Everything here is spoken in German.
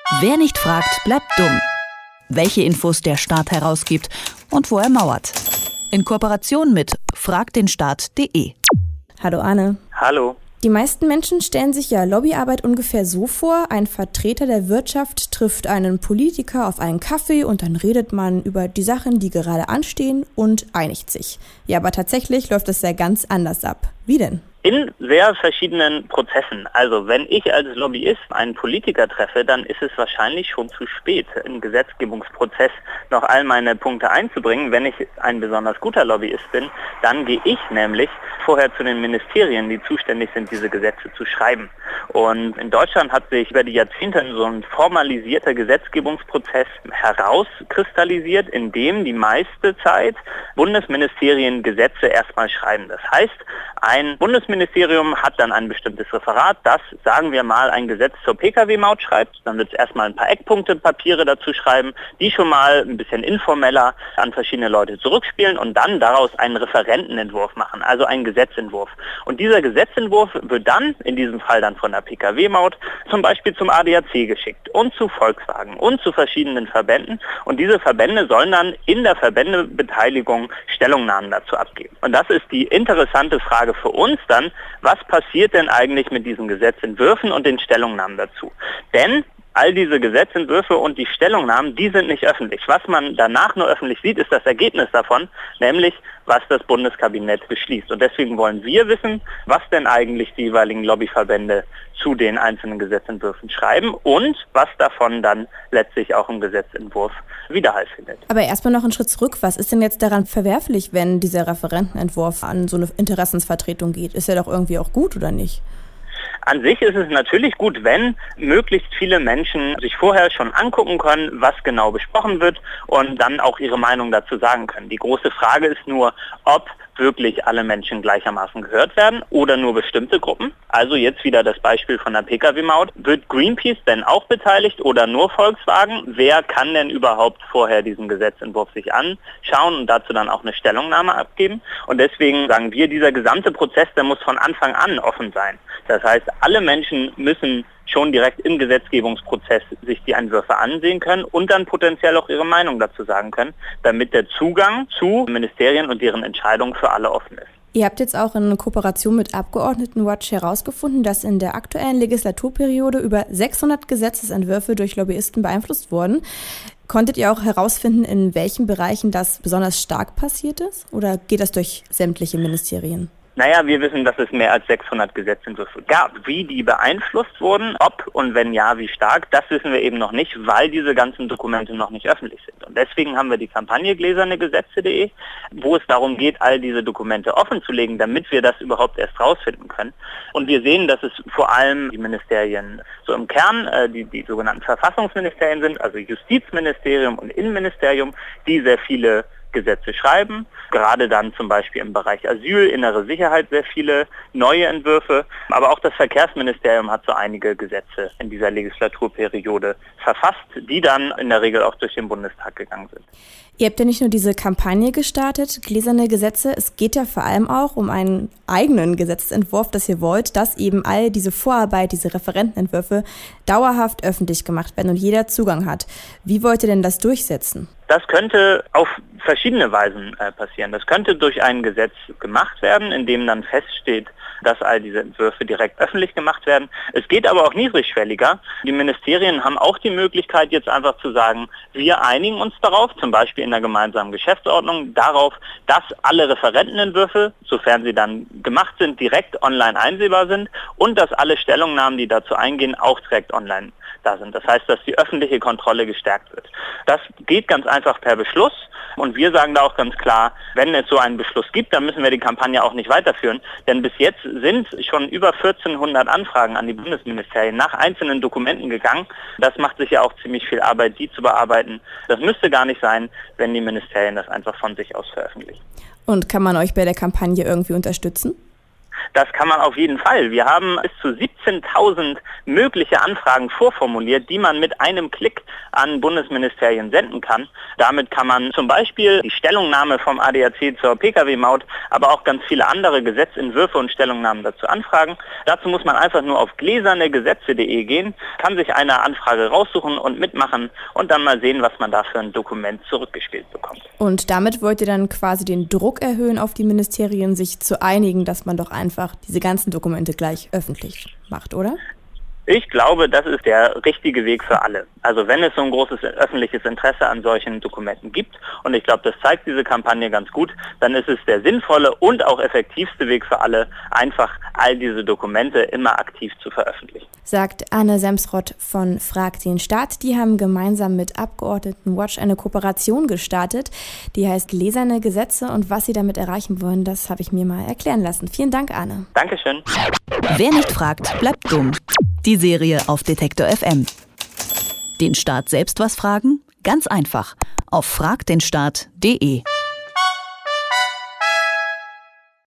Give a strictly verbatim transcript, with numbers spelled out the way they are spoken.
Wer nicht fragt, bleibt dumm. Welche Infos der Staat herausgibt und wo er mauert. In Kooperation mit frag den staat punkt de. Hallo Arne. Hallo. Die meisten Menschen stellen sich ja Lobbyarbeit ungefähr so vor: Ein Vertreter der Wirtschaft trifft einen Politiker auf einen Kaffee und dann redet man über die Sachen, die gerade anstehen und einigt sich. Ja, aber tatsächlich läuft das ja ganz anders ab. Wie denn? In sehr verschiedenen Prozessen. Also wenn ich als Lobbyist einen Politiker treffe, dann ist es wahrscheinlich schon zu spät, im Gesetzgebungsprozess noch all meine Punkte einzubringen. Wenn ich ein besonders guter Lobbyist bin, dann gehe ich nämlich vorher zu den Ministerien, die zuständig sind, diese Gesetze zu schreiben. Und in Deutschland hat sich über die Jahrzehnte so ein formalisierter Gesetzgebungsprozess herauskristallisiert, in dem die meiste Zeit Bundesministerien Gesetze erstmal schreiben. Das heißt, ein Bundesministerium hat dann ein bestimmtes Referat, das, sagen wir mal, ein Gesetz zur Pkw-Maut schreibt. Dann wird es erstmal ein paar Eckpunkte, Papiere dazu schreiben, die schon mal ein bisschen informeller an verschiedene Leute zurückspielen und dann daraus einen Referentenentwurf machen, also einen Gesetzentwurf. Und dieser Gesetzentwurf wird dann, in diesem Fall dann von der Pkw-Maut, zum Beispiel zum A D A C geschickt und zu Volkswagen und zu verschiedenen Verbänden. Und diese Verbände sollen dann in der Verbändebeteiligung Stellungnahmen dazu abgeben. Und das ist die interessante Frage für uns dann: Was passiert denn eigentlich mit diesen Gesetzentwürfen und den Stellungnahmen dazu? Denn all diese Gesetzentwürfe und die Stellungnahmen, die sind nicht öffentlich. Was man danach nur öffentlich sieht, ist das Ergebnis davon, nämlich was das Bundeskabinett beschließt. Und deswegen wollen wir wissen, was denn eigentlich die jeweiligen Lobbyverbände zu den einzelnen Gesetzentwürfen schreiben und was davon dann letztlich auch im Gesetzentwurf Widerhall findet. Aber erstmal noch einen Schritt zurück. Was ist denn jetzt daran verwerflich, wenn dieser Referentenentwurf an so eine Interessensvertretung geht? Ist ja doch irgendwie auch gut, oder nicht? An sich ist es natürlich gut, wenn möglichst viele Menschen sich vorher schon angucken können, was genau besprochen wird und dann auch ihre Meinung dazu sagen können. Die große Frage ist nur, ob wirklich alle Menschen gleichermaßen gehört werden oder nur bestimmte Gruppen. Also jetzt wieder das Beispiel von der Pkw-Maut. Wird Greenpeace denn auch beteiligt oder nur Volkswagen? Wer kann denn überhaupt vorher diesen Gesetzentwurf sich anschauen und dazu dann auch eine Stellungnahme abgeben? Und deswegen sagen wir, dieser gesamte Prozess, der muss von Anfang an offen sein. Das heißt, alle Menschen müssen schon direkt im Gesetzgebungsprozess sich die Entwürfe ansehen können und dann potenziell auch ihre Meinung dazu sagen können, damit der Zugang zu Ministerien und deren Entscheidungen für alle offen ist. Ihr habt jetzt auch in Kooperation mit Abgeordnetenwatch herausgefunden, dass in der aktuellen Legislaturperiode über sechshundert Gesetzesentwürfe durch Lobbyisten beeinflusst wurden. Konntet ihr auch herausfinden, in welchen Bereichen das besonders stark passiert ist? Oder geht das durch sämtliche Ministerien? Naja, wir wissen, dass es mehr als sechshundert Gesetzentwürfe gab. Wie die beeinflusst wurden, ob und wenn ja, wie stark, das wissen wir eben noch nicht, weil diese ganzen Dokumente noch nicht öffentlich sind. Und deswegen haben wir die Kampagne gläserne Gesetze punkt de, wo es darum geht, all diese Dokumente offenzulegen, damit wir das überhaupt erst rausfinden können. Und wir sehen, dass es vor allem die Ministerien so im Kern, äh, die, die sogenannten Verfassungsministerien sind, also Justizministerium und Innenministerium, die sehr viele Gesetze schreiben, gerade dann zum Beispiel im Bereich Asyl, innere Sicherheit sehr viele neue Entwürfe, aber auch das Verkehrsministerium hat so einige Gesetze in dieser Legislaturperiode verfasst, die dann in der Regel auch durch den Bundestag gegangen sind. Ihr habt ja nicht nur diese Kampagne gestartet, Gläserne Gesetze, es geht ja vor allem auch um einen eigenen Gesetzentwurf, das ihr wollt, dass eben all diese Vorarbeit, diese Referentenentwürfe dauerhaft öffentlich gemacht werden und jeder Zugang hat. Wie wollt ihr denn das durchsetzen? Das könnte auf verschiedene Weisen äh, passieren. Das könnte durch ein Gesetz gemacht werden, in dem dann feststeht, dass all diese Entwürfe direkt öffentlich gemacht werden. Es geht aber auch niedrigschwelliger. Die Ministerien haben auch die Möglichkeit, jetzt einfach zu sagen, wir einigen uns darauf, zum Beispiel in der gemeinsamen Geschäftsordnung, darauf, dass alle Referentenentwürfe, sofern sie dann gemacht sind, direkt online einsehbar sind und dass alle Stellungnahmen, die dazu eingehen, auch direkt online da sind. Das heißt, dass die öffentliche Kontrolle gestärkt wird. Das geht ganz einfach per Beschluss und wir sagen da auch ganz klar, wenn es so einen Beschluss gibt, dann müssen wir die Kampagne auch nicht weiterführen, denn bis jetzt sind schon über vierzehnhundert Anfragen an die Bundesministerien nach einzelnen Dokumenten gegangen. Das macht sich ja auch ziemlich viel Arbeit, die zu bearbeiten. Das müsste gar nicht sein, wenn die Ministerien das einfach von sich aus veröffentlichen. Und kann man euch bei der Kampagne irgendwie unterstützen? Das kann man auf jeden Fall. Wir haben bis zu siebzehntausend mögliche Anfragen vorformuliert, die man mit einem Klick an Bundesministerien senden kann. Damit kann man zum Beispiel die Stellungnahme vom A D A C zur P K W-Maut, aber auch ganz viele andere Gesetzentwürfe und Stellungnahmen dazu anfragen. Dazu muss man einfach nur auf gläsernegesetze punkt de gehen, kann sich eine Anfrage raussuchen und mitmachen und dann mal sehen, was man da für ein Dokument zurückgespielt bekommt. Und damit wollt ihr dann quasi den Druck erhöhen auf die Ministerien, sich zu einigen, dass man doch einfach diese ganzen Dokumente gleich öffentlich macht, oder? Ich glaube, das ist der richtige Weg für alle. Also wenn es so ein großes öffentliches Interesse an solchen Dokumenten gibt, und ich glaube, das zeigt diese Kampagne ganz gut, dann ist es der sinnvolle und auch effektivste Weg für alle, einfach all diese Dokumente immer aktiv zu veröffentlichen. Sagt Anne Semsrott von Frag den Staat. Die haben gemeinsam mit Abgeordnetenwatch eine Kooperation gestartet, die heißt Gläserne Gesetze, und was sie damit erreichen wollen, das habe ich mir mal erklären lassen. Vielen Dank, Anne. Dankeschön. Wer nicht fragt, bleibt dumm. Die Serie auf Detektor F M. Den Staat selbst was fragen? Ganz einfach. Auf frag den staat punkt de.